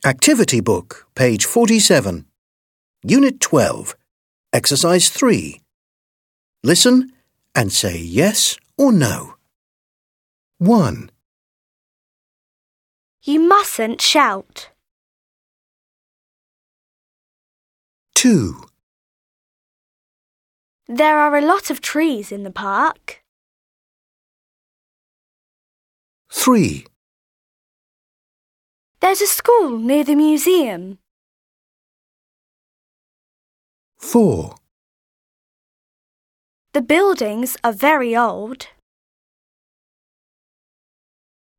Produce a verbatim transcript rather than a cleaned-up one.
Activity Book, page forty-seven. Unit twelve, Exercise three. Listen and say yes or no. one. You mustn't shout. two. There are a lot of trees in the park. three. There's a school near the museum. four. The buildings are very old.